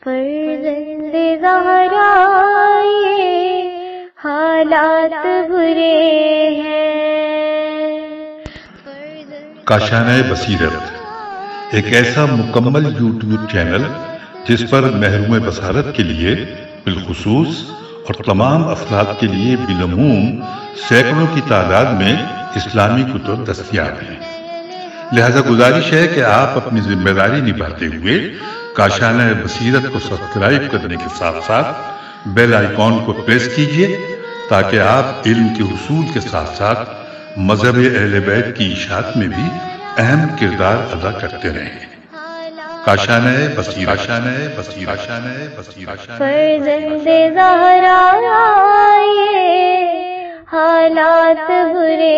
فرزند زہرا یہ حالات برے ہیں۔ کاشانۂ بصیرت ایک ایسا مکمل یوٹیوب چینل جس پر محروم بصارت کے لیے بالخصوص اور تمام افراد کے لیے بالعموم سینکڑوں کی تعداد میں اسلامی کتب دستیاب ہیں۔ لہذا گزارش ہے کہ آپ اپنی ذمہ داری نبھاتے ہوئے کاشانۂ بصیرت کو سبسکرائب کرنے کے ساتھ ساتھ بیل آئیکن کو پریس کیجیے تاکہ آپ علم کے حصول کے ساتھ ساتھ مذہب اہل بیت کی اشاعت میں بھی اہم کردار ادا کرتے رہیں۔ کاشانۂ بصیرت۔ فرزند زہرا یہ حالات برے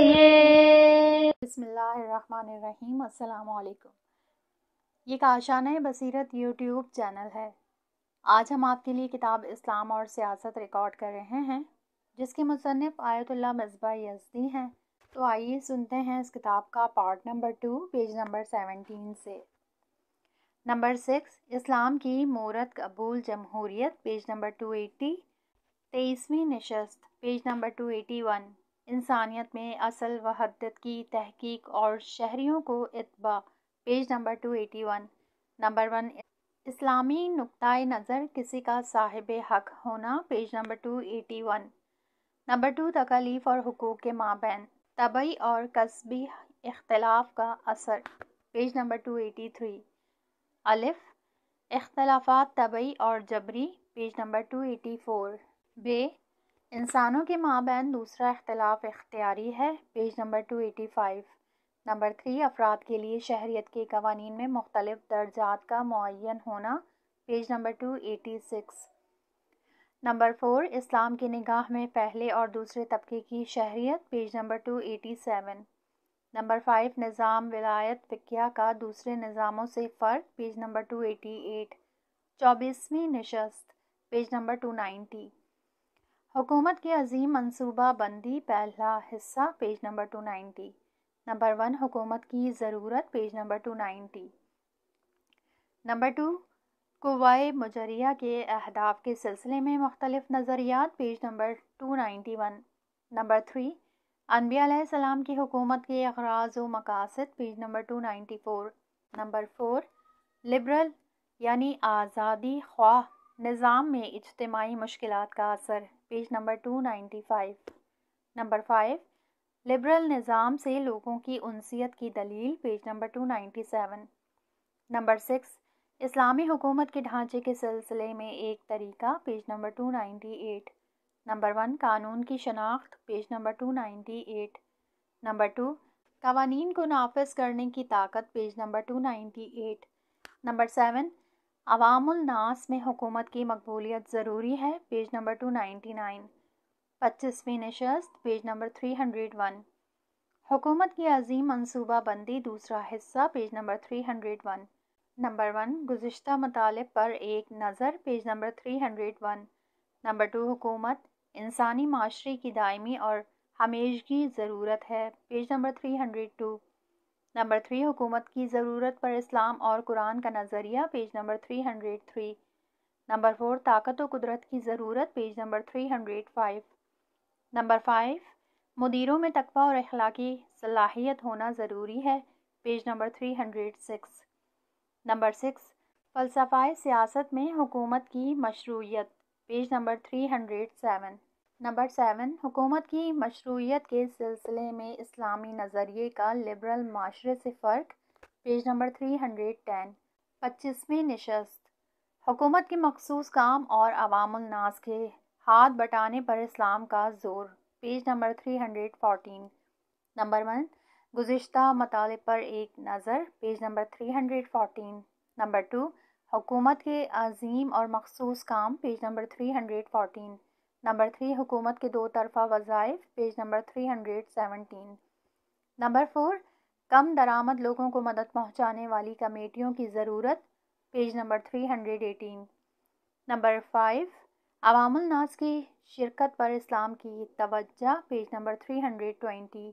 ہیں۔ بسم اللہ الرحمن الرحیم۔ السلام علیکم۔ یہ کاشانۂ بصیرت یوٹیوب چینل ہے۔ آج ہم آپ کے لیے کتاب اسلام اور سیاست ریکارڈ کر رہے ہیں جس کے مصنف آیت اللہ مصباح یزدی ہیں۔ تو آئیے سنتے ہیں اس کتاب کا پارٹ نمبر 2 پیج نمبر 17 سے۔ نمبر 6 اسلام کی مورد قبول جمہوریت پیج نمبر 280۔ 23ویں نشست پیج نمبر 281۔ انسانیت میں اصل وحدت کی تحقیق اور شہریوں کو اتباع پیج نمبر 281۔ نمبر 1 اسلامی نقطۂ نظر کسی کا صاحب حق ہونا پیج نمبر 281۔ نمبر 2 تکالیف اور حقوق کے مابین طبعی اور کسبی اختلاف کا اثر پیج نمبر 283۔ الف اختلافات طبعی اور جبری پیج نمبر 284۔ ب انسانوں کے مابین دوسرا اختلاف اختیاری ہے پیج نمبر 285۔ نمبر 3 افراد کے لیے شہریت کے قوانین میں مختلف درجات کا معین ہونا پیج نمبر 286۔ نمبر 4 اسلام کی نگاہ میں پہلے اور دوسرے طبقے کی شہریت پیج نمبر 287۔ نمبر 5 نظام ولایت فقیہ کا دوسرے نظاموں سے فرق پیج نمبر 288۔ 24ویں نشست پیج نمبر 290۔ حکومت کی عظیم منصوبہ بندی پہلا حصہ پیج نمبر 290۔ نمبر 1 حکومت کی ضرورت پیج نمبر 290۔ نمبر 2 قوائے مجریہ کے اہداف کے سلسلے میں مختلف نظریات پیج نمبر 291۔ نمبر 3 انبیاء علیہ السلام کی حکومت کے اغراض و مقاصد پیج نمبر 294۔ نمبر 4 لبرل یعنی آزادی خواہ نظام میں اجتماعی مشکلات کا اثر پیج نمبر 295۔ نمبر 5 لبرل نظام سے لوگوں کی انسیت کی دلیل پیج نمبر 297۔ نمبر 6 اسلامی حکومت کے ڈھانچے کے سلسلے میں ایک طریقہ پیج نمبر 298۔ نمبر 1 قانون کی شناخت پیج نمبر 298۔ نمبر 2 قوانین کو نافذ کرنے کی طاقت پیج نمبر 298۔ نمبر 7 عوام الناس میں حکومت کی مقبولیت ضروری ہے پیج نمبر 299۔ 25ویں نشست پیج نمبر 301۔ حکومت کی عظیم منصوبہ بندی دوسرا حصہ پیج نمبر 301۔ نمبر 1 گزشتہ مطالب پر ایک نظر پیج نمبر 301۔ نمبر 2 حکومت انسانی معاشرے کی دائمی اور ہمیشگی ضرورت ہے پیج نمبر 302۔ نمبر 3 حکومت کی ضرورت پر اسلام اور قرآن کا نظریہ پیج نمبر 303۔ نمبر 4 طاقت و قدرت کی ضرورت پیج نمبر 305۔ نمبر 5 مدیروں میں تقویٰ اور اخلاقی صلاحیت ہونا ضروری ہے پیج نمبر 306۔ نمبر 6 فلسفہ سیاست میں حکومت کی مشروعیت پیج نمبر 307۔ نمبر 7 حکومت کی مشروعیت کے سلسلے میں اسلامی نظریے کا لبرل معاشرے سے فرق پیج نمبر 310۔ 25ویں نشست حکومت کے مخصوص کام اور عوام الناس کے ہاتھ بٹانے پر اسلام کا زور پیج نمبر 314۔ نمبر 1 گزشتہ مطالب پر ایک نظر پیج نمبر 314۔ نمبر 2 حکومت کے عظیم اور مخصوص کام پیج نمبر 314۔ نمبر 3 حکومت کے دو طرفہ وظائف پیج نمبر 317۔ نمبر 4 کم درآمد لوگوں کو مدد پہنچانے والی کمیٹیوں کی ضرورت پیج نمبر 318۔ نمبر 5 عوام الناس کی شرکت پر اسلام کی توجہ پیج نمبر 320۔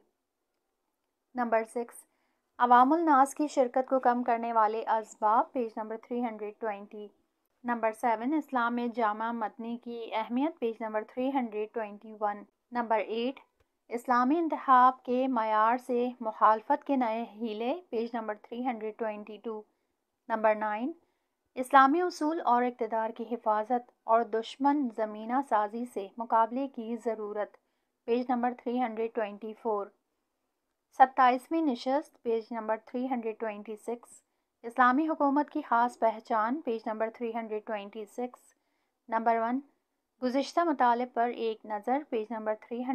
نمبر 6 عوام الناس کی شرکت کو کم کرنے والے اسباب پیج نمبر 320۔ نمبر 7 اسلام میں جامع مدنی کی اہمیت، پیج نمبر 321۔ نمبر 8 اسلامی انتخاب کے معیار سے مخالفت کے نئے ہیلے، پیج نمبر 322۔ نمبر 9 اسلامی اصول اور اقتدار کی حفاظت اور دشمن زمینہ سازی سے مقابلے کی ضرورت، پیج نمبر 324۔ 27ویں نشست، پیج نمبر 326۔ اسلامی حکومت کی خاص پہچان، پیج نمبر 326۔ نمبر 1 گزشتہ مطالب پر ایک نظر، پیج نمبر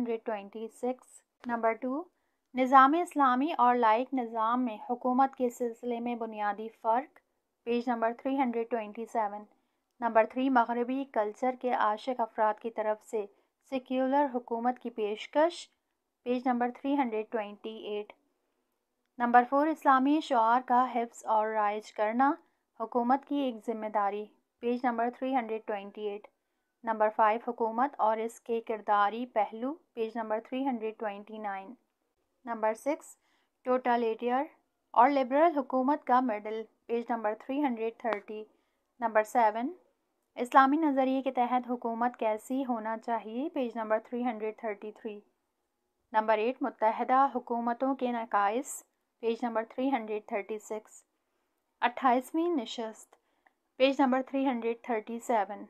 326۔ نمبر 2 نظام اسلامی اور لائق نظام میں حکومت کے سلسلے میں بنیادی فرق، پیج نمبر 327۔ نمبر 3 مغربی کلچر کے عاشق افراد کی طرف سے سیکولر حکومت کی پیشکش، پیج نمبر 328۔ نمبر 4 اسلامی شعار کا حفظ اور رائج کرنا حکومت کی ایک ذمہ داری، پیج نمبر 328۔ نمبر 5 حکومت اور اس کے کرداری پہلو، پیج نمبر 329۔ نمبر 6 ٹوٹالیٹر اور لبرل حکومت کا ماڈل، پیج نمبر 330۔ نمبر 7 اسلامی نظریے کے تحت حکومت کیسی ہونا چاہیے، پیج نمبر 333۔ نمبر 8 متحدہ حکومتوں کے نقائص، پیج نمبر 336۔ 28ویں نشست، پیج نمبر 337۔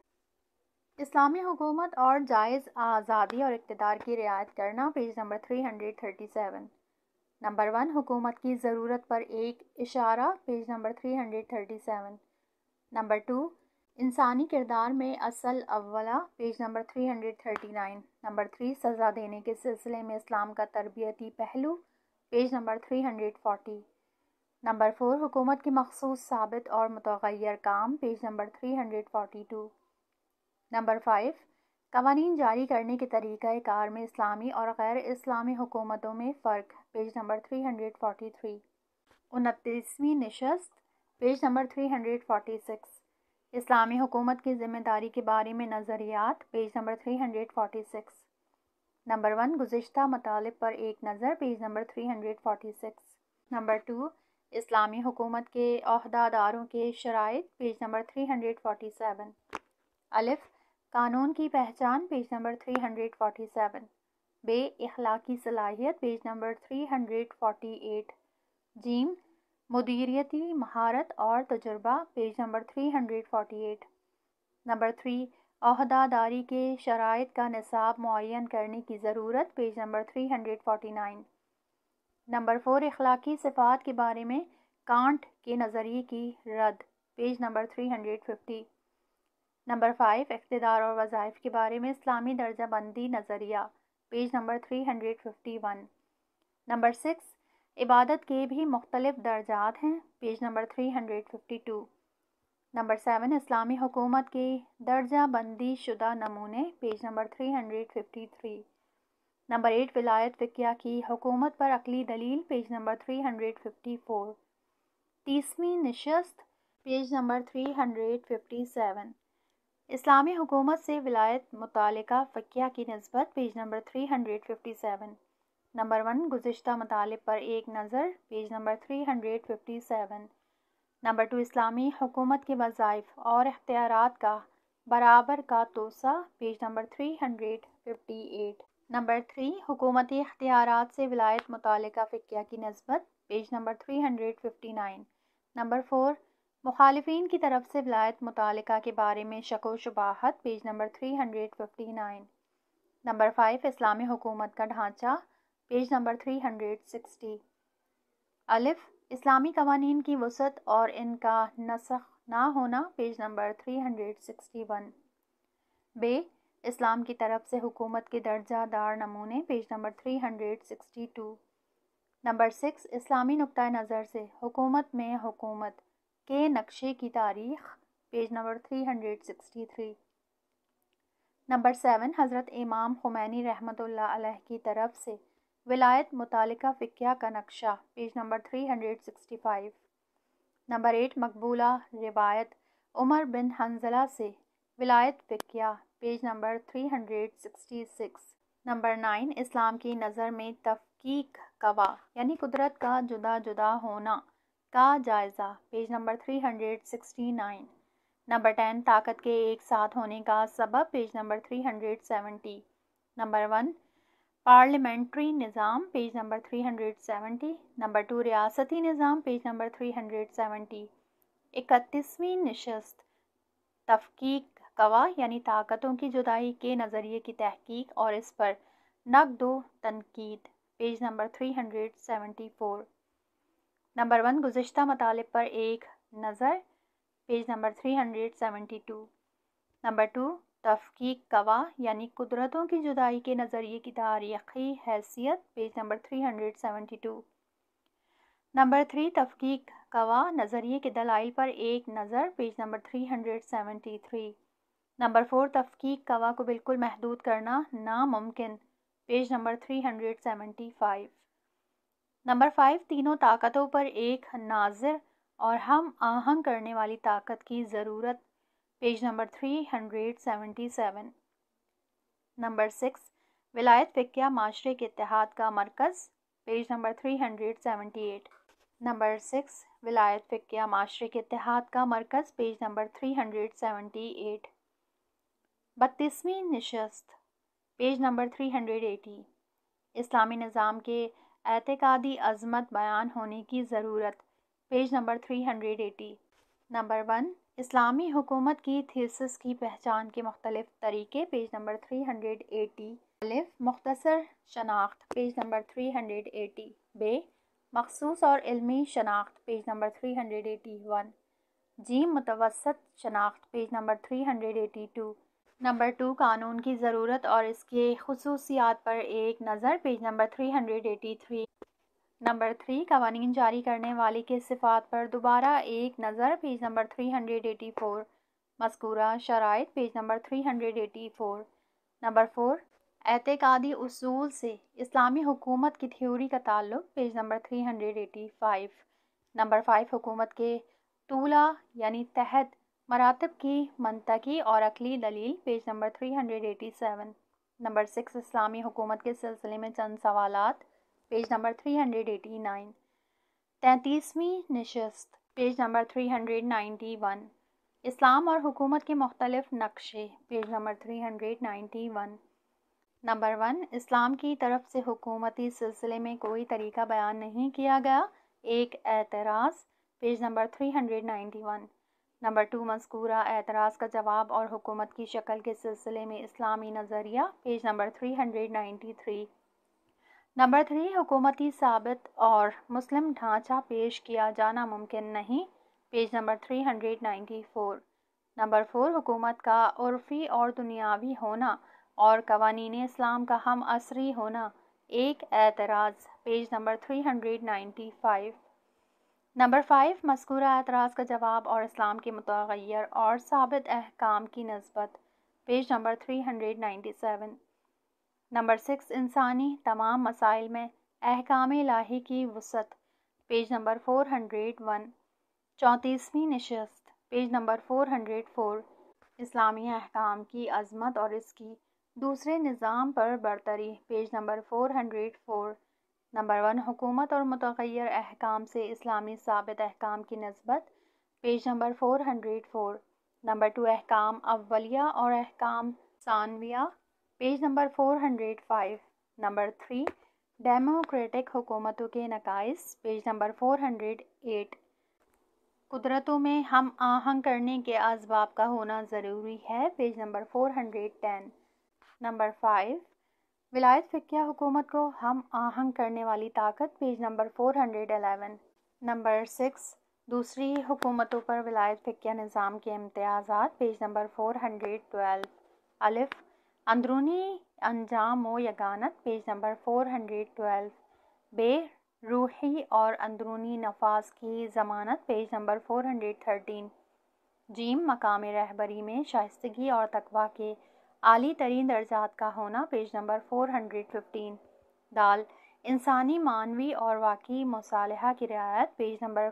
اسلامی حکومت اور جائز آزادی اور اقتدار کی رعایت کرنا، پیج نمبر 337۔ نمبر 1 حکومت کی ضرورت پر ایک اشارہ، پیج نمبر 337۔ نمبر 2 انسانی کردار میں اصل اولا، پیج نمبر 339۔ نمبر 3 سزا دینے کے سلسلے میں اسلام کا تربیتی پہلو، پیج نمبر 340۔ نمبر 4 حکومت کے مخصوص ثابت اور متغیر کام، پیج نمبر 342۔ نمبر 5 قوانین جاری کرنے کے طریقہ کار میں اسلامی اور غیر اسلامی حکومتوں میں فرق، پیج نمبر 343۔ 29ویں نشست، پیج نمبر 346۔ اسلامی حکومت کی ذمہ داری کے بارے میں نظریات، پیج نمبر 346۔ نمبر 1 گزشتہ مطالب پر ایک نظر، پیج نمبر 346۔ نمبر 2 اسلامی حکومت کے عہدیداروں کے شرائط، پیج نمبر 347۔ الف قانون کی پہچان، پیج نمبر 347۔ ب اخلاقی صلاحیت، پیج نمبر 348۔ جیم مدیریتی مہارت اور تجربہ، پیج نمبر 348۔ نمبر 3 عہدیداری کے شرائط کا نصاب معین کرنے کی ضرورت، پیج نمبر 349۔ نمبر 4 اخلاقی صفات کے بارے میں کانٹ کے نظریے کی رد، پیج نمبر 350۔ نمبر 5 اقتدار اور وظائف کے بارے میں اسلامی درجہ بندی نظریہ، پیج نمبر 351۔ نمبر 6 عبادت کے بھی مختلف درجات ہیں، پیج نمبر 352۔ نمبر 7 اسلامی حکومت کے درجہ بندی شدہ نمونے، پیج نمبر 353۔ نمبر 8 ولایت فقیہ کی حکومت پر عقلی دلیل، پیج نمبر 354۔ 30ویں نشست، پیج نمبر 357۔ اسلامی حکومت سے ولایت متعلقہ فقیہ کی نسبت، پیج نمبر 357۔ نمبر 1 گزشتہ مطالب پر ایک نظر، پیج نمبر 357۔ نمبر 2 اسلامی حکومت کے وظائف اور اختیارات کا برابر کا توسع، پیج نمبر 358۔ نمبر 3 حکومتی اختیارات سے ولایت متعلقہ فقیہ کی نسبت، پیج نمبر 359۔ نمبر 4 مخالفین کی طرف سے ولایت متعلقہ کے بارے میں شک و شبہات، پیج نمبر 359۔ نمبر 5 اسلامی حکومت کا ڈھانچہ، پیج نمبر 360۔ الف اسلامی قوانین کی وسعت اور ان کا نسخ نہ ہونا، پیج نمبر 361۔ ب اسلام کی طرف سے حکومت کے درجہ دار نمونے، پیج نمبر 362۔ نمبر 6 اسلامی نقطہ نظر سے حکومت میں حکومت کے نقشے کی تاریخ، پیج نمبر 363۔ نمبر 7 حضرت امام خمینی رحمۃ اللہ علیہ کی طرف سے ولایت متعلقہ فقیہ کا نقشہ، پیج نمبر 365۔ نمبر 8 مقبولہ روایت عمر بن حنظلہ سے ولایت فقیہ، پیج نمبر 366۔ نمبر 9 اسلام کی نظر میں تفکیک قوا یعنی قدرت کا جدا جدا ہونا کا جائزہ، پیج نمبر 369۔ نمبر 10 طاقت کے ایک ساتھ ہونے کا سبب، پیج نمبر 370۔ نمبر 1 پارلیمنٹری نظام، پیج نمبر 370۔ نمبر 2 ریاستی نظام، پیج نمبر 370۔ 31ویں نشست تفکیک قوا یعنی طاقتوں کی جدائی کے نظریے کی تحقیق اور اس پر نقد و تنقید، پیج نمبر 374۔ نمبر 1 گزشتہ مطالب پر ایک نظر، پیج نمبر 372۔ نمبر 2 تفکیک قوا یعنی قدرتوں کی جدائی کے نظریے کی تاریخی حیثیت، پیج نمبر 372۔ نمبر 3 تفکیک قوا نظریے کے دلائل پر ایک نظر، پیج نمبر 373۔ نمبر 4 تفکیک قوا کو بالکل محدود کرنا ناممکن، پیج نمبر 375۔ نمبر 5 تینوں طاقتوں پر ایک ناظر اور ہم آہنگ کرنے والی طاقت کی ضرورت، پیج نمبر 377۔ نمبر 6 ولایت فقیہ معاشرے کے اتحاد کا مرکز، پیج نمبر 378۔ نمبر 6 ولایت فقیہ معاشرے کے اتحاد کا مرکز، پیج نمبر 378۔ 32ویں نشست، پیج نمبر 380۔ اسلامی نظام کے اعتقادی عظمت بیان ہونے کی ضرورت، پیج نمبر 380۔ نمبر 1 اسلامی حکومت کی تھیسس کی پہچان کے مختلف طریقے، پیج نمبر 380۔ الف مختصر شناخت، پیج نمبر 380۔ ب مخصوص اور علمی شناخت، پیج نمبر 381۔ جیم متوسط شناخت، پیج نمبر 382۔ نمبر 2 قانون کی ضرورت اور اس کے خصوصیات پر ایک نظر، پیج نمبر 383۔ نمبر 3 قوانین جاری کرنے والے کے صفات پر دوبارہ ایک نظر، پیج نمبر 384۔ مذکورہ شرائط، پیج نمبر 384۔ نمبر 4 اعتقادی اصول سے اسلامی حکومت کی تھیوری کا تعلق، پیج نمبر 385۔ نمبر 5 حکومت کے طولہ یعنی تحت مراتب کی منطقی اور عقلی دلیل، پیج نمبر 387۔ نمبر 6 اسلامی حکومت کے سلسلے میں چند سوالات، پیج نمبر 389۔ 33ویں نشست، پیج نمبر 391۔ اسلام اور حکومت کے مختلف نقشے، پیج نمبر 391۔ نمبر 1 اسلام کی طرف سے حکومتی سلسلے میں کوئی طریقہ بیان نہیں کیا گیا، ایک اعتراض، پیج نمبر 391۔ نمبر 2 مذکورہ اعتراض کا جواب اور حکومت کی شکل کے سلسلے میں اسلامی نظریہ، پیج نمبر 393۔ نمبر 3 حکومتی ثابت اور مسلم ڈھانچہ پیش کیا جانا ممکن نہیں، پیج نمبر 394۔ نمبر 4 حکومت کا عرفی اور دنیاوی ہونا اور قوانین اسلام کا ہم عصری ہونا، ایک اعتراض، پیج نمبر 395۔ نمبر 5 مذکورہ اعتراض کا جواب اور اسلام کے متغیر اور ثابت احکام کی نسبت، پیج نمبر 397۔ نمبر 6 انسانی تمام مسائل میں احکام الہی کی وسعت، پیج نمبر 401۔ 34ویں نشست، پیج نمبر 404۔ اسلامی احکام کی عظمت اور اس کی دوسرے نظام پر برتری، پیج نمبر 404۔ نمبر 1 حکومت اور متغیر احکام سے اسلامی ثابت احکام کی نسبت، پیج نمبر 404۔ نمبر 2 احکام اولیہ اور احکام ثانویہ، پیج نمبر 405۔ نمبر 3 ڈیموکریٹک حکومتوں کے نقائص، پیج نمبر 408۔ قدرتوں میں ہم آہنگ کرنے کے اسباب کا ہونا ضروری ہے، پیج نمبر 410۔ نمبر 5 ولایت فقیہ حکومت کو ہم آہنگ کرنے والی طاقت، پیج نمبر 411۔ نمبر 6 دوسری حکومتوں پر ولایت فقیہ نظام کے امتیازات، پیج نمبر 412۔ الف اندرونی انجام و یگانت، پیج نمبر 412۔ ب روحی اور اندرونی نفاذ کی ضمانت، پیج نمبر 413۔ جیم مقام رہبری میں شائستگی اور تقویٰ کے عالی ترین درجات کا ہونا، پیج نمبر 415۔ دال انسانی معنوی اور واقعی مصالحہ کی رعایت، پیج نمبر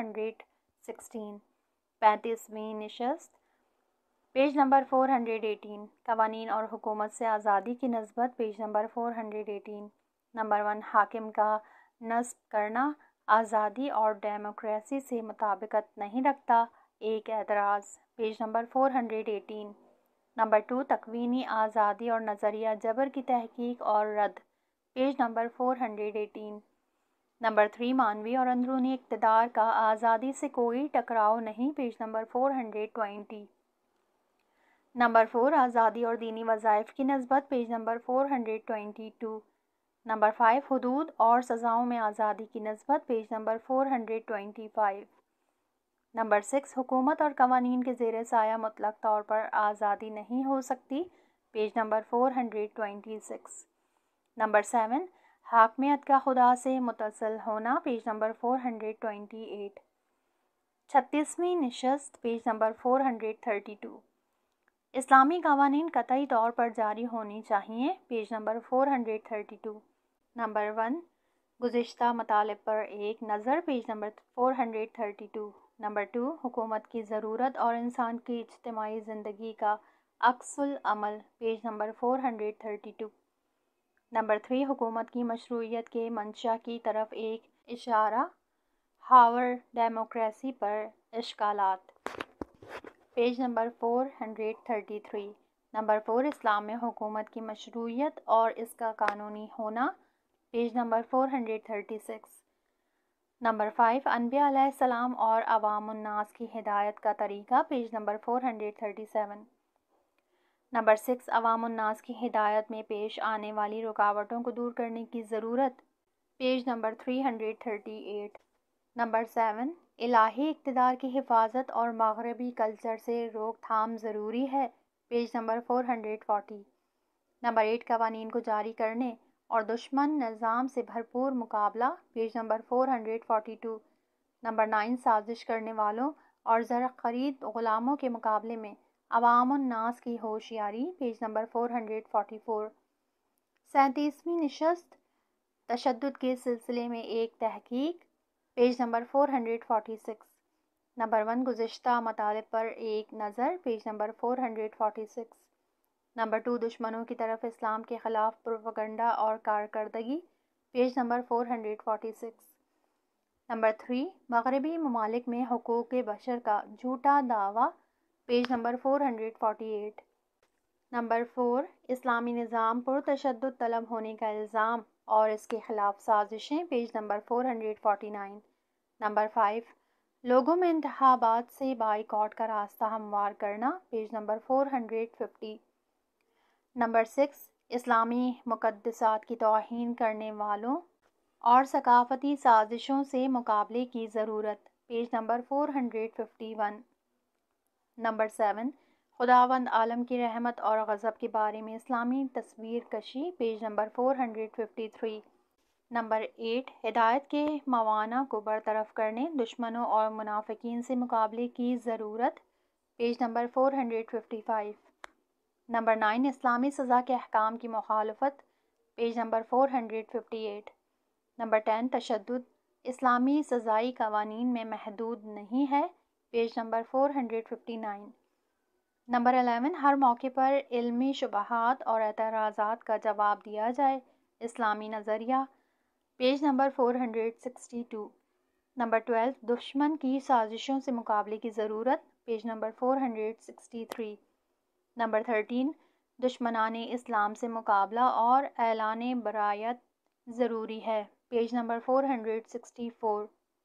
416۔ 35ویں نشست، پیج نمبر 418۔ قوانین اور حکومت سے آزادی کی نسبت، پیج نمبر 418۔ نمبر 1 حاکم کا نصب کرنا آزادی اور ڈیموکریسی سے مطابقت نہیں رکھتا، ایک اعتراض، پیج نمبر 418۔ نمبر 2، تکوینی آزادی اور نظریہ جبر کی تحقیق اور رد، پیج نمبر 418۔ نمبر 3، معنوی اور اندرونی اقتدار کا آزادی سے کوئی ٹکراؤ نہیں، پیج نمبر 420۔ نمبر 4، آزادی اور دینی وظائف کی نسبت، پیج نمبر 422۔ نمبر 5، حدود اور سزاؤں میں آزادی کی نسبت، پیج نمبر 425۔ نمبر 6، حکومت اور قوانین کے زیر سایہ مطلق طور پر آزادی نہیں ہو سکتی، پیج نمبر 426۔ نمبر 7، حاکمیت کا خدا سے متصل ہونا، پیج نمبر 428۔ 36ویں نشست، پیج نمبر 432۔ اسلامی قوانین قطعی طور پر جاری ہونی چاہیے، پیج نمبر 432۔ نمبر 1، گزشتہ مطالب پر ایک نظر، پیج نمبر 432۔ نمبر 2، حکومت کی ضرورت اور انسان کی اجتماعی زندگی کا عکس العمل، پیج نمبر 432۔ نمبر 3، حکومت کی مشروعیت کے منشا کی طرف ایک اشارہ، ہاور ڈیموکریسی پر اشکالات، پیج نمبر 433۔ نمبر 4، اسلام میں حکومت کی مشروعیت اور اس کا قانونی ہونا، پیج نمبر 436۔ نمبر 5، انبیاء علیہ السلام اور عوام الناس کی ہدایت کا طریقہ، پیج نمبر 437۔ نمبر 6، عوام الناس کی ہدایت میں پیش آنے والی رکاوٹوں کو دور کرنے کی ضرورت، پیج نمبر 338۔ نمبر 7، الہی اقتدار کی حفاظت اور مغربی کلچر سے روک تھام ضروری ہے، پیج نمبر 440۔ نمبر 8، قوانین کو جاری کرنے اور دشمن نظام سے بھرپور مقابلہ، پیج نمبر 442۔ نمبر 9، سازش کرنے والوں اور زر خرید غلاموں کے مقابلے میں عوام الناس کی ہوشیاری، پیج نمبر 444۔ 37ویں نشست، تشدد کے سلسلے میں ایک تحقیق، پیج نمبر 446۔ نمبر 1، گزشتہ مطالب پر ایک نظر، پیج نمبر 446۔ نمبر 2، دشمنوں کی طرف اسلام کے خلاف پروپیگنڈا اور کارکردگی، پیج نمبر 446۔ نمبر 3، مغربی ممالک میں حقوق بشر کا جھوٹا دعویٰ، پیج نمبر 448۔ نمبر 4، اسلامی نظام پر تشدد طلب ہونے کا الزام اور اس کے خلاف سازشیں، پیج نمبر 449۔ نمبر 5، لوگوں میں انتخابات سے بائیکاٹ کا راستہ ہموار کرنا، پیج نمبر 450۔ نمبر 6، اسلامی مقدسات کی توہین کرنے والوں اور ثقافتی سازشوں سے مقابلے کی ضرورت، پیج نمبر 451۔ نمبر 7، خداوند عالم کی رحمت اور غضب کے بارے میں اسلامی تصویر کشی، پیج نمبر 453۔ نمبر 8، ہدایت کے موانع کو برطرف کرنے، دشمنوں اور منافقین سے مقابلے کی ضرورت، پیج نمبر 455۔ نمبر 9، اسلامی سزا کے احکام کی مخالفت، پیج نمبر 458۔ نمبر 10، تشدد اسلامی سزائی قوانین میں محدود نہیں ہے، پیج نمبر 459۔ نمبر 11، ہر موقع پر علمی شبہات اور اعتراضات کا جواب دیا جائے، اسلامی نظریہ، پیج نمبر 462۔ نمبر 12، دشمن کی سازشوں سے مقابلے کی ضرورت، پیج نمبر 463۔ نمبر 13، دشمنان اسلام سے مقابلہ اور اعلان برایت ضروری ہے، پیج نمبر 464۔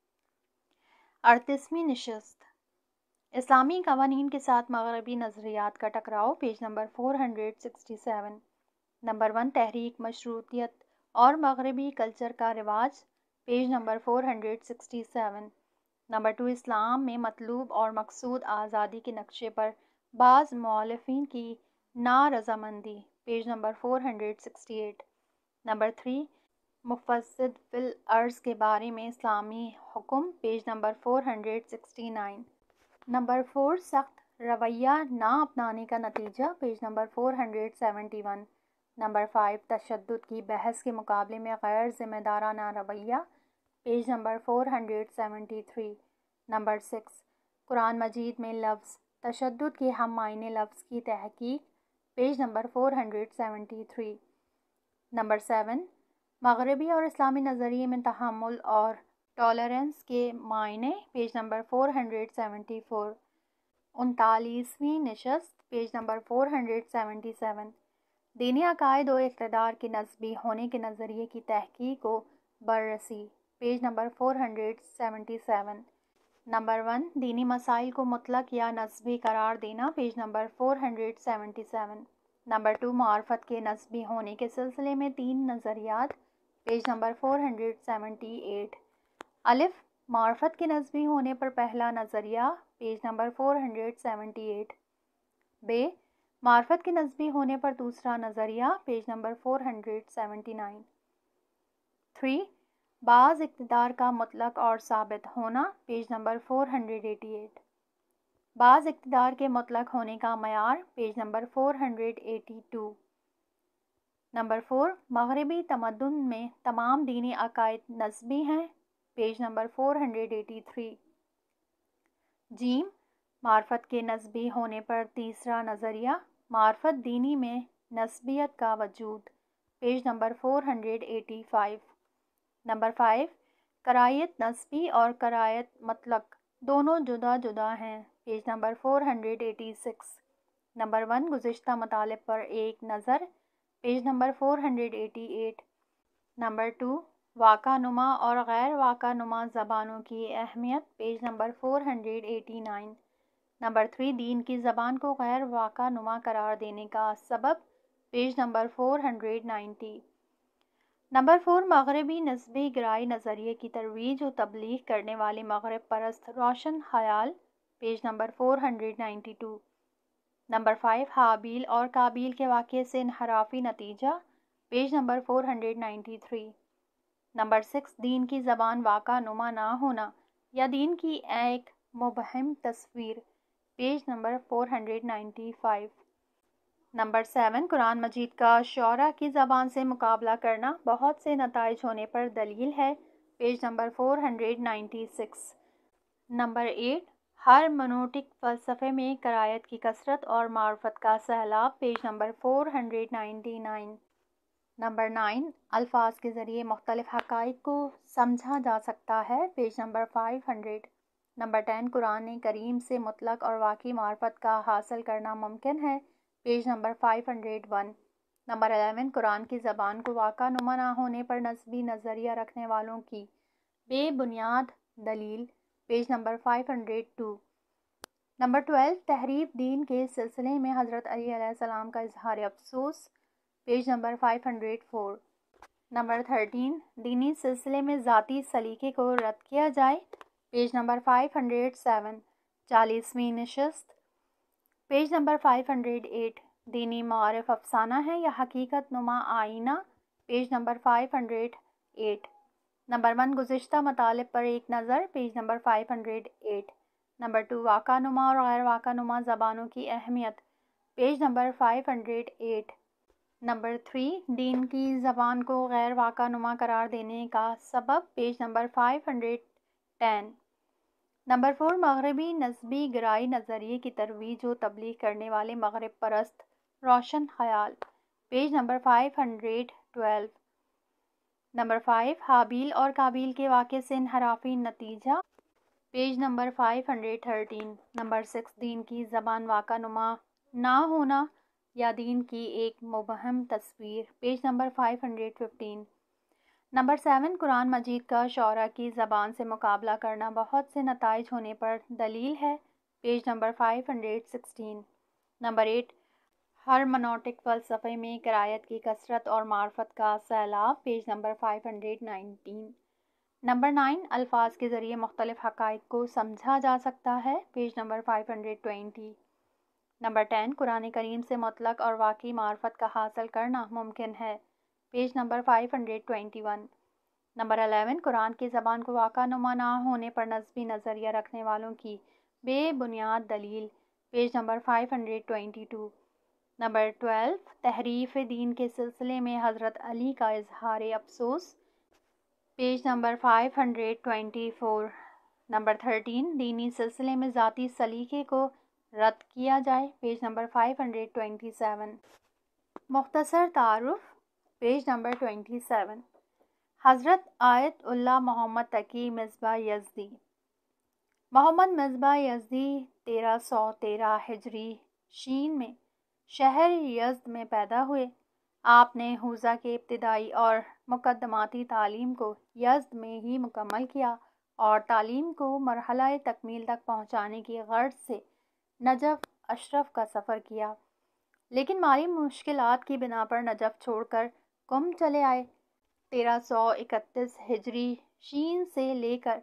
38ویں نشست، اسلامی قوانین کے ساتھ مغربی نظریات کا ٹکراؤ، پیج نمبر 467۔ نمبر 1، تحریک مشروطیت اور مغربی کلچر کا رواج، پیج نمبر 467۔ نمبر 2، اسلام میں مطلوب اور مقصود آزادی کے نقشے پر بعض مؤلفین کی نارضامندی، پیج نمبر 468۔ نمبر 3، مفسد فی الارض کے بارے میں اسلامی حکم، پیج نمبر 469۔ نمبر 4، سخت رویہ نہ اپنانے کا نتیجہ، پیج نمبر 471۔ نمبر 5، تشدد کی بحث کے مقابلے میں غیر ذمہ دارانہ رویہ، پیج نمبر 473۔ نمبر 6، قرآن مجید میں لفظ تشدد کے ہم معنی لفظ کی تحقیق، پیج نمبر 473۔ نمبر 7، مغربی اور اسلامی نظریے میں تحمل اور ٹالرنس کے معنی، پیج نمبر 474۔ 39ویں نشست، پیج نمبر 477۔ دینی عقائد و اقتدار کے نسبی ہونے کے نظریے کی تحقیق و بررسی، پیج نمبر 477۔ نمبر 1، دینی مسائل کو مطلق یا نسبی قرار دینا، پیج نمبر 477۔ نمبر 2، معرفت کے نسبی ہونے کے سلسلے میں 3 نظریات، پیج نمبر 478۔ الف، معرفت کے نسبی ہونے پر پہلا نظریہ، پیج نمبر 478۔ ب، معرفت کے نسبی ہونے پر دوسرا نظریہ، پیج نمبر 479۔ 3، بعض اقتدار کا مطلق اور ثابت ہونا، پیج نمبر 488۔ بعض اقتدار کے مطلق ہونے کا معیار، پیج نمبر 482۔ نمبر 4، مغربی تمدن میں تمام دینی عقائد نسبی ہیں، پیج نمبر 483۔ جیم، معرفت کے نسبی ہونے پر تیسرا نظریہ، معرفت دینی میں نسبیت کا وجود، پیج نمبر 485۔ نمبر 5، قرائت نسبی اور قرائت مطلق دونوں جدا جدا ہیں، پیج نمبر 486۔ نمبر 1، گزشتہ مطالب پر ایک نظر، پیج نمبر 488۔ نمبر 2، واقع نما اور غیر واقع نما زبانوں کی اہمیت، پیج نمبر 489۔ نمبر 3، دین کی زبان کو غیر واقع نما قرار دینے کا سبب، پیج نمبر 490۔ نمبر 4، مغربی نسبی گرائی نظریے کی ترویج و تبلیغ کرنے والے مغرب پرست روشن خیال، پیج نمبر 492۔ نمبر 5، حابیل اور قابیل کے واقعے سے انحرافی نتیجہ، پیج نمبر 493۔ نمبر 6، دین کی زبان واقع نما نہ ہونا یا دین کی ایک مبہم تصویر، پیج نمبر 495۔ نمبر 7، قرآن مجید کا شعراء کی زبان سے مقابلہ کرنا بہت سے نتائج ہونے پر دلیل ہے، page number 496۔ Number 8، hermeneutic فلسفے میں قرائت کی کثرت اور معرفت کا سیلاب، پیج نمبر 499۔ نمبر 9، الفاظ کے ذریعے مختلف حقائق کو سمجھا جا سکتا ہے، پیج نمبر 500۔ نمبر 10، قرآن کریم سے مطلق اور واقعی معرفت کا حاصل کرنا ممکن ہے، پیج نمبر 501۔ نمبر 11، قرآن کی زبان کو واقع نما نہ ہونے پر نسبی نظریہ رکھنے والوں کی بے بنیاد دلیل، پیج نمبر 502۔ نمبر 12، تحریف دین کے سلسلے میں حضرت علی علیہ السلام کا اظہار افسوس، پیج نمبر 504۔ نمبر 13، دینی سلسلے میں ذاتی سلیقے کو رد کیا جائے، پیج نمبر 507۔ 40ویں نشست، پیج نمبر 508۔ دینی معارف افسانہ ہے یا حقیقت نما آئینہ، پیج نمبر 508۔ نمبر 1، گزشتہ مطالب پر ایک نظر، پیج نمبر 508۔ نمبر 2، واقع نما اور غیر واقع نما زبانوں کی اہمیت، پیج نمبر 508۔ نمبر 3، دین کی زبان کو غیر واقع نما قرار دینے کا سبب، پیج نمبر 510۔ نمبر 4، مغربی نسبی گرائی نظریے کی ترویج و تبلیغ کرنے والے مغرب پرست روشن خیال، پیج نمبر 512۔ نمبر 5، حابیل اور قابیل کے واقعے سے انحرافی نتیجہ، پیج نمبر 513۔ نمبر 6، دین کی زبان واقع نما نہ ہونا یا دین کی ایک مبہم تصویر، پیج نمبر 515۔ نمبر 7، قرآن مجید کا شعراء کی زبان سے مقابلہ کرنا بہت سے نتائج ہونے پر دلیل ہے، page number 516۔ Number 8، hermeneutic فلسفے میں قرائت کی کثرت اور معرفت کا سیلاب، پیج نمبر 519۔ نمبر 9، الفاظ کے ذریعے مختلف حقائق کو سمجھا جا سکتا ہے، پیج نمبر 520۔ نمبر 10، قرآن کریم سے مطلق اور واقعی معرفت کا حاصل کرنا ممکن ہے، پیج نمبر 521۔ نمبر 11، قرآن کی زبان کو واقع نما نہ ہونے پر نسبی نظریہ رکھنے والوں کی بے بنیاد دلیل، پیج نمبر 522۔ نمبر 12، تحریف دین کے سلسلے میں حضرت علی کا اظہار افسوس، پیج نمبر 524۔ نمبر 13، دینی سلسلے میں ذاتی سلیقے کو رد کیا جائے، پیج نمبر 527۔ مختصر تعارف، پیج نمبر 27۔ حضرت آیت اللہ Mohammad Taqi Mesbah Yazdi. Mohammad Mesbah Yazdi 1313 ہجری شین میں شہر یزد میں پیدا ہوئے۔ آپ نے حوزہ کے ابتدائی اور مقدماتی تعلیم کو یزد میں ہی مکمل کیا اور تعلیم کو مرحلہ تکمیل تک پہنچانے کی غرض سے نجف اشرف کا سفر کیا، لیکن مالی مشکلات کی بنا پر نجف چھوڑ کر قم چلے آئے۔ 1331 ہجری شین سے لے کر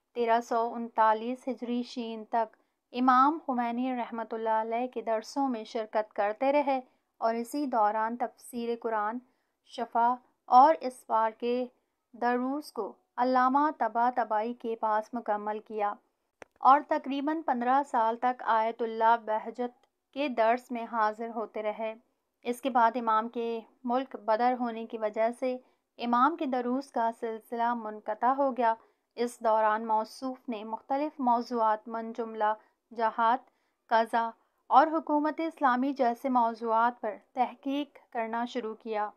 1339 ہجری شین تک امام خمینی رحمۃ اللہ علیہ کے درسوں میں شرکت کرتے رہے اور اسی دوران تفسیر قرآن، شفا اور اسفار کے دروس کو علامہ طباطبائی کے پاس مکمل کیا اور تقریباً 15 سال تک آیت اللہ بہجت کے درس میں حاضر ہوتے رہے۔ اس کے بعد امام کے ملک بدر ہونے کی وجہ سے امام کے دروس کا سلسلہ منقطع ہو گیا۔ اس دوران موصوف نے مختلف موضوعات من جملہ جہاد، قضاء اور حکومت اسلامی جیسے موضوعات پر تحقیق کرنا شروع کیا۔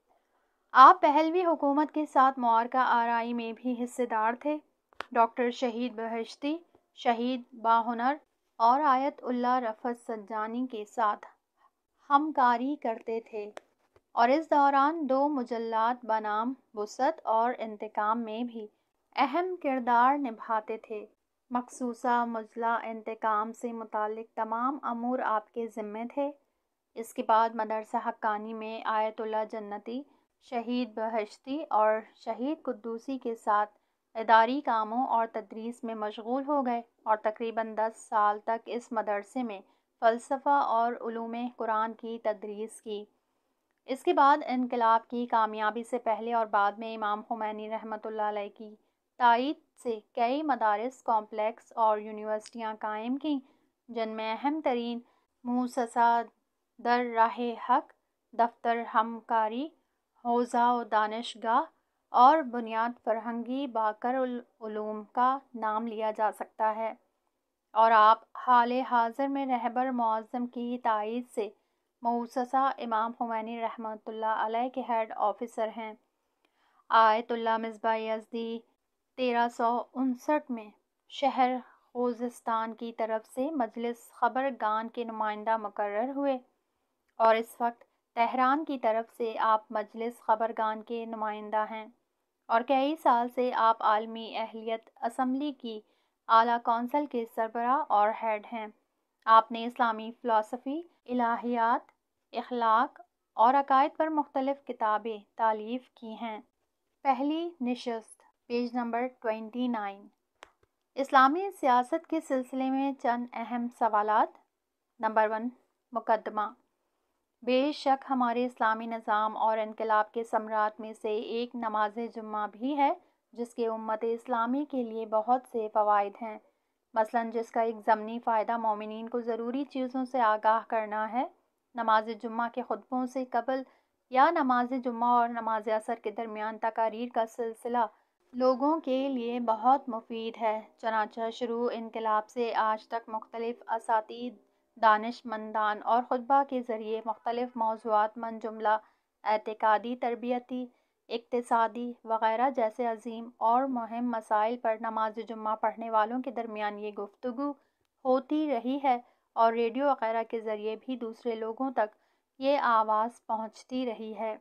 آپ پہلوی حکومت کے ساتھ معرکہ آرائی میں بھی حصے دار تھے۔ ڈاکٹر شہید بہشتی، شہید باہنر اور آیت اللہ رفعت سجانی کے ساتھ ہمکاری کرتے تھے اور اس دوران 2 مجلات بنام وسعت اور انتقام میں بھی اہم کردار نبھاتے تھے۔ مخصوصہ مجلہ انتقام سے متعلق تمام امور آپ کے ذمے تھے۔ اس کے بعد مدرسہ حقانی میں آیت اللہ جنتی، شہید بہشتی اور شہید قدوسی کے ساتھ اداری کاموں اور تدریس میں مشغول ہو گئے اور تقریباً 10 سال تک اس مدرسے میں فلسفہ اور علوم قرآن کی تدریس کی۔ اس کے بعد انقلاب کی کامیابی سے پہلے اور بعد میں امام خمینی رحمۃ اللہ علیہ کی تائید سے کئی مدارس، کمپلیکس اور یونیورسٹیاں قائم کیں، جن میں اہم ترین مؤسسہ در راہ حق، دفتر ہمکاری، حوزہ و دانشگاہ اور بنیاد فرہنگی باقر العلوم کا نام لیا جا سکتا ہے، اور آپ حال حاضر میں رہبر معظم کی تائید سے مؤسسہ امام خمینی رحمۃ اللہ علیہ کے ہیڈ آفیسر ہیں۔ آیت اللہ مصباح یزدی 1359 میں شہر خوزستان کی طرف سے مجلس خبرگان کے نمائندہ مقرر ہوئے اور اس وقت تہران کی طرف سے آپ مجلس خبرگان کے نمائندہ ہیں اور کئی سال سے آپ عالمی اہلیت اسمبلی کی اعلیٰ کونسل کے سربراہ اور ہیڈ ہیں۔ آپ نے اسلامی فلسفی، الہیات، اخلاق اور عقائد پر مختلف کتابیں تالیف کی ہیں۔ پہلی نشست، پیج نمبر 29۔ اسلامی سیاست کے سلسلے میں چند اہم سوالات۔ نمبر 1، مقدمہ۔ بے شک ہمارے اسلامی نظام اور انقلاب کے ثمرات میں سے ایک نماز جمعہ بھی ہے، جس کے امت اسلامی کے لیے بہت سے فوائد ہیں، مثلاً جس کا ایک ضمنی فائدہ مومنین کو ضروری چیزوں سے آگاہ کرنا ہے۔ نماز جمعہ کے خطبوں سے قبل یا نماز جمعہ اور نماز عصر کے درمیان تقاریر کا سلسلہ لوگوں کے لیے بہت مفید ہے۔ چنانچہ شروع انقلاب سے آج تک مختلف اساتید، دانش مندان اور خطبہ کے ذریعے مختلف موضوعات من جملہ اعتقادی، تربیتی، اقتصادی وغیرہ جیسے عظیم اور مہم مسائل پر نماز جمعہ پڑھنے والوں کے درمیان یہ گفتگو ہوتی رہی ہے اور ریڈیو وغیرہ کے ذریعے بھی دوسرے لوگوں تک یہ آواز پہنچتی رہی ہے۔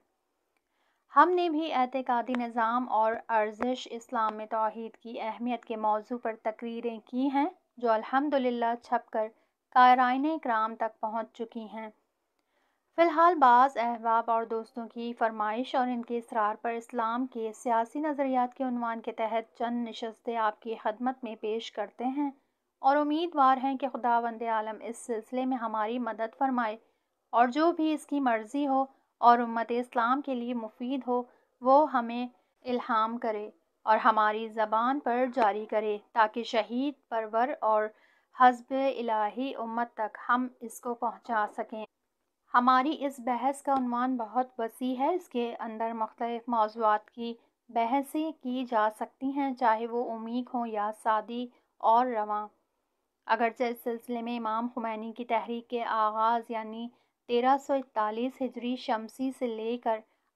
ہم نے بھی اعتقادی نظام اور ارزش اسلام میں توحید کی اہمیت کے موضوع پر تقریریں کی ہیں، جو الحمدللہ چھپ کر قارئین کرام تک پہنچ چکی ہیں۔ فی الحال بعض احباب اور دوستوں کی فرمائش اور ان کے اصرار پر اسلام کے سیاسی نظریات کے عنوان کے تحت چند نشستیں آپ کی خدمت میں پیش کرتے ہیں اور امیدوار ہیں کہ خداوند عالم اس سلسلے میں ہماری مدد فرمائے اور جو بھی اس کی مرضی ہو اور امت اسلام کے لیے مفید ہو وہ ہمیں الہام کرے اور ہماری زبان پر جاری کرے، تاکہ شہید پرور اور حزب الہی امت تک ہم اس کو پہنچا سکیں۔ ہماری اس بحث کا عنوان بہت وسیع ہے، اس کے اندر مختلف موضوعات کی بحثیں کی جا سکتی ہیں، چاہے وہ عمیق ہوں یا سادی اور رواں۔ اگرچہ اس سلسلے میں امام خمینی کی تحریک کے آغاز یعنی 1341 ہجری شمسی سے لے کر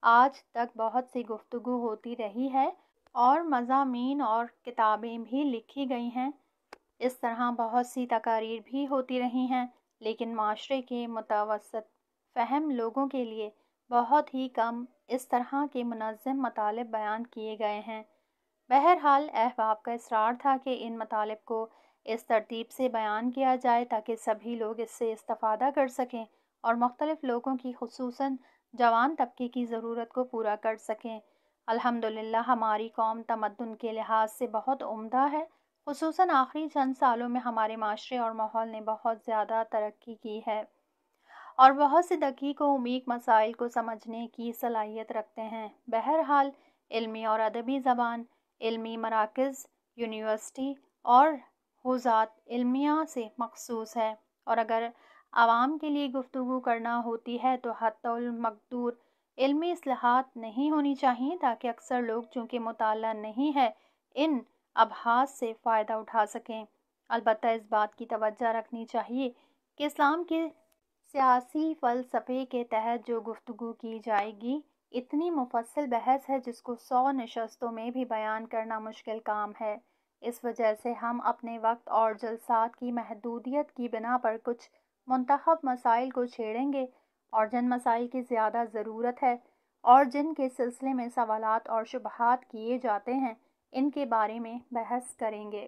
آج تک بہت سی گفتگو ہوتی رہی ہے اور مضامین اور کتابیں بھی لکھی گئی ہیں، اس طرح بہت سی تقاریر بھی ہوتی رہی ہیں، لیکن معاشرے کے متوسط فہم لوگوں کے لیے بہت ہی کم اس طرح کے منظم مطالب بیان کیے گئے ہیں۔ بہرحال احباب کا اصرار تھا کہ ان مطالب کو اس ترتیب سے بیان کیا جائے تاکہ سبھی لوگ اس سے استفادہ کر سکیں اور مختلف لوگوں کی خصوصاً جوان طبقے کی ضرورت کو پورا کر سکیں۔ الحمدللہ ہماری قوم تمدن کے لحاظ سے بہت عمدہ ہے، خصوصاً آخری چند سالوں میں ہمارے معاشرے اور ماحول نے بہت زیادہ ترقی کی ہے اور بہت سے دقیق و عمیق مسائل کو سمجھنے کی صلاحیت رکھتے ہیں۔ بہرحال علمی اور ادبی زبان، علمی مراکز، یونیورسٹی اور حوزات علمیہ سے مخصوص ہے، اور اگر عوام کے لیے گفتگو کرنا ہوتی ہے تو حتی المقدور علمی اصطلاحات نہیں ہونی چاہیے تاکہ اکثر لوگ چونکہ مطالعہ نہیں ہے ان ابحاث سے فائدہ اٹھا سکیں۔ البتہ اس بات کی توجہ رکھنی چاہیے کہ اسلام کے سیاسی فلسفے کے تحت جو گفتگو کی جائے گی اتنی مفصل بحث ہے جس کو 100 نشستوں میں بھی بیان کرنا مشکل کام ہے۔ اس وجہ سے ہم اپنے وقت اور جلسات کی محدودیت کی بنا پر کچھ منتخب مسائل کو چھیڑیں گے، اور جن مسائل کی زیادہ ضرورت ہے اور جن کے سلسلے میں سوالات اور شبہات کیے جاتے ہیں ان کے بارے میں بحث کریں گے۔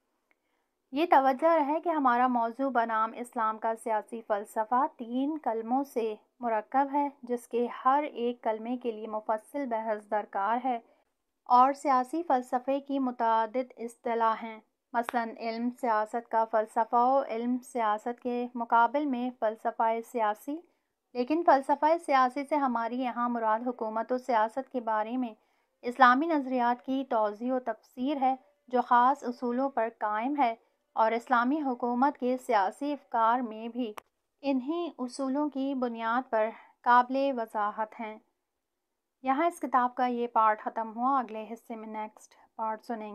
یہ توجہ رہے کہ ہمارا موضوع بنام اسلام کا سیاسی فلسفہ 3 کلموں سے مرکب ہے، جس کے ہر ایک کلمے کے لیے مفصل بحث درکار ہے، اور سیاسی فلسفے کی متعدد اصطلاح ہیں۔ مثلاً علم سیاست کا فلسفہ و علم سیاست کے مقابل میں فلسفہ سیاسی، لیکن فلسفہ سیاسی سے ہماری یہاں مراد حکومت و سیاست کے بارے میں اسلامی نظریات کی توضیح و تفسیر ہے جو خاص اصولوں پر قائم ہے، اور اسلامی حکومت کے سیاسی افکار میں بھی انہی اصولوں کی بنیاد پر قابل وضاحت ہیں۔ یہاں اس کتاب کا یہ پارٹ ختم ہوا، اگلے حصے میں نیکسٹ پارٹ سنیں گے۔